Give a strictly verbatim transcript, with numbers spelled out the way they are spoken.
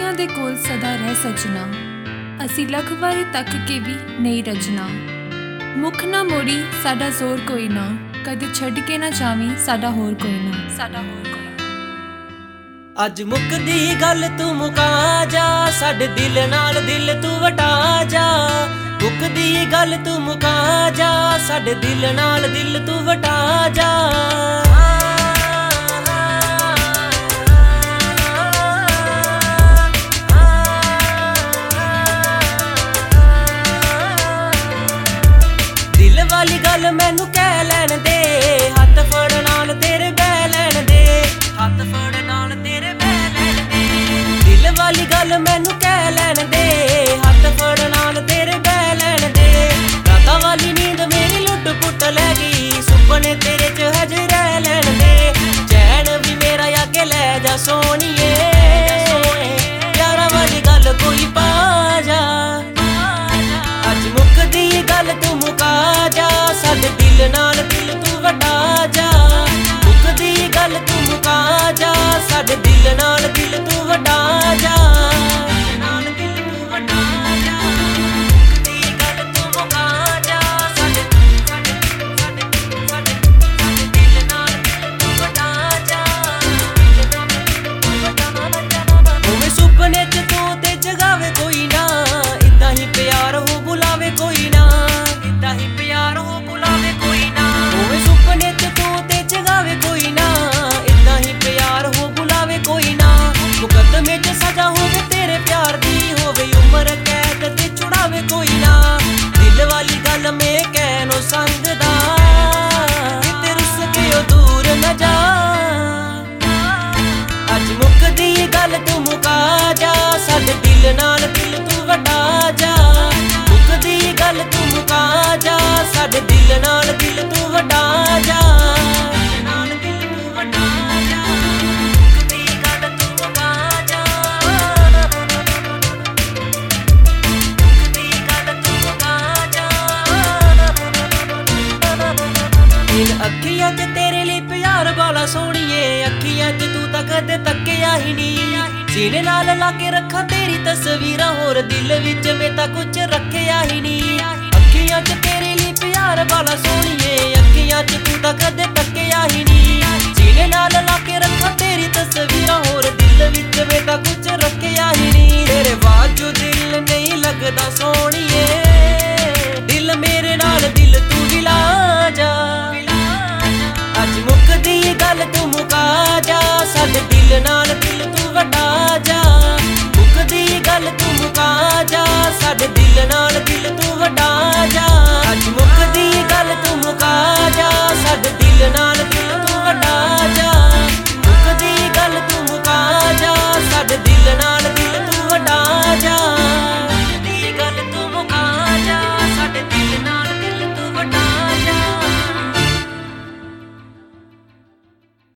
ਅੱਖੀਆਂ ਦੇ ਕੋਲ ਸਦਾ ਰਹਿ ਸਜਣਾ, ਅਸੀਂ ਲੱਖ ਵਾਰੀ ਤੱਕ ਕੇ ਵੀ ਨਹੀਂ ਰਜਣਾ। ਮੁੱਖ ਨਾ ਮੋੜੀ ਸਾਡਾ ਜ਼ੋਰ ਕੋਈ ਨਾ, ਕਦੇ ਛੱਡ ਕੇ ਨਾ ਜਾਵੀਂ ਸਾਡਾ ਹੋਰ ਕੋਈ ਨਾ, ਸਾਡਾ ਹੋਰ ਕੋਈ ਨਾ। ਅੱਜ ਮੁੱਕਦੀ ਗੱਲ ਤੂੰ ਮੁਕਾ ਜਾ, ਸਾਡੇ ਦਿਲ ਨਾਲ ਦਿਲ ਤੂੰ ਵਟਾ ਜਾ। ਮੁੱਕਦੀ ਗੱਲ ਤੂੰ ਮੁਕਾ ਜਾ, ਸਾਡੇ ਦਿਲ ਨਾਲ ਦਿਲ ਤੂੰ ਵਟਾ ਜਾ। ਦਿਲ ਵਾਲੀ ਗੱਲ ਮੈਨੂੰ ਕਹਿ ਲੈਣ ਦੇ, ਹੱਥ ਫੜ ਨਾਲ ਤੇਰੇ ਬਹਿ ਲੈਣ ਦੇ, ਹੱਥ ਫੜ ਨਾਲ ਤੇਰੇ ਬਹਿ ਲੈਣ ਦੇ। ਦਿਲ ਵਾਲੀ ਗੱਲ ਮੈਨੂੰ ਕਹਿ ਲੈਣ ਦੇ, ਹੱਥ ਫੜ ਨਾਲ ਤੇਰੇ ਬਹਿ ਲੈਣ ਦੇ। ਰਾਤਾਂ ਵਾਲੀ ਨੀਂਦ ਮੇਰੀ ਲੁੱਟ ਪੁੱਟ ਲੈ ਗਈ, ਸੁਪਨੇ ਤੇਰੇ ਚ ਹਜੇ ਰਹਿ ਲੈਣ ਦੇ। ਚੈਨ ਵੀ ਮੇਰਾ ਆ ਕੇ ਲੈ ਜਾ ਸੋਹਣੀਏ, ਯਾਰਾਂ ਵਾਲੀ ਗੱਲ ਕੋਈ ਪਾ ਜਾ। ਅੱਜ ਮੁੱਕਦੀ ਗੱਲ ਤੂੰ ਮੁਕਾ ਜਾ, ਸਾਡੇ ਦਿਲ ਨਾਲ ਦਿਲ ਤੂੰ ਵਟਾ ਜਾ। ਮੁੱਕਦੀ ਗੱਲ ਤੂੰ ਮੁਕਾ ਜਾ, ਸਾਡੇ ਦਿਲ ਨਾਲ ਦਿਲ ਤੂੰ ਵਟਾ ਜਾ। ਨਾਲ ਦਿਲ ਤੂੰ ਵਟਾ ਜਾ, ਮੁੱਕਦੀ ਗੱਲ ਤੂੰ ਮੁਕਾ ਜਾ, ਸਾਡੇ ਸਾਡੇ ਸਾਡੇ ਸਾਡੇ ਸਾਡੇ ਦਿਲ ਨਾਲ ਦਿਲ ਤੂੰ ਵਟਾ ਜਾ। ਉਵੇਂ ਸੁਪਨੇ ਚ ਤੂੰ ਤੇ ਜਗਾਵੇ ਕੋਈ ਨਾ, ਇਦਾਂ ਹੀ ਪਿਆਰ ਹੋ ਬੁਲਾਵੇ ਕੋਈ ਨਾ, ਇਦਾਂ ਹੀ ਪਿਆਰ ਹੋ ਬੁਲਾਵੇ ਕੋਈ ਨਾ। ਉਵੇਂ ਸੁਪਨੇ ਚ ਤੂੰ ਤੇ ਜਗਾਵੇ ਕੋਈ ਨਾ, ਇਦਾਂ ਹੀ ਪਿਆਰ ਹੋ ਬੁਲਾਵੇ ਕੋਈ ਨਾ। ਮੁਕੱਦਮੇ ਚ ਸਜ਼ਾ ਹੋਵੇ ਤੇਰੇ ਪਿਆਰ ਦੀ, ਹੋਵੇ ਉਮਰ ਕੈਦ ਤੇ ਛੁਡਾਵੇ ਕੋਈ ਨਾ। ਦਿਲ ਵਾਲੀ ਗੱਲ ਮੈਂ ਕਹਿਣੋਂ ਸੰਗਦਾ, ਕਿਤੇ ਰੁੱਸ ਕੇ ਉਹ ਦੂਰ ਨਾ ਜਾ। ਅੱਜ ਮੁੱਕਦੀ ਗੱਲ ਤੂੰ ਮੁਕਾ ਜਾ, ਸਾਡੇ ਦਿਲ ਨਾਲ ਦਿਲ ਤੂੰ ਵਟਾ ਜਾ। ਮੁੱਕਦੀ ਗੱਲ ਤੂੰ ਮੁਕਾ ਜਾ, ਸਾਡੇ ਦਿਲ ਨਾਲ ਦਿਲ ਤੂੰ ਵਟਾ ਜਾ। ਨਾਲ ਦਿਲ ਤੂੰ ਵਟਾ ਜਾ, ਮੁੱਕਦੀ ਗੱਲ ਤੂੰ ਮੁਕਾ ਜਾ। ਮੁੱਕਦੀ ਗੱਲ ਤੂੰ ਮੁਕਾ ਜਾ। ਇਨ ਅੱਖੀਆਂ 'ਚ ਤੇਰੇ ਲਈ ਪਿਆਰ ਵਾਲਾ ਸੋਹਣੀਏ, ਅੱਖੀਆਂ 'ਚ ਤੂੰ ਤਾਂ ਕਦੇ ਤੱਕਿਆ ਹੀ ਨਹੀਂ। ਸੀਨੇ ਨਾਲ ਲਾ ਕੇ ਰੱਖਾਂ ਤੇਰੀ ਤਸਵੀਰਾਂ, ਹੋਰ ਦਿਲ ਵਿੱਚ ਮੈਂ ਤਾਂ ਕੁਝ ਰੱਖਿਆ ਹੀ ਨਹੀਂ। ਅੱਖੀਆਂ 'ਚ ਤੇਰੇ ਲਈ ਪਿਆਰ ਵਾਲਾ ਸੋਹਣੀਏ, ਅੱਖੀਆਂ 'ਚ ਤੂੰ ਤਾਂ ਕਦੇ ਤੱਕਿਆ ਹੀ ਨਹੀਂ। ਸੀਨੇ ਨਾਲ ਲਾ ਕੇ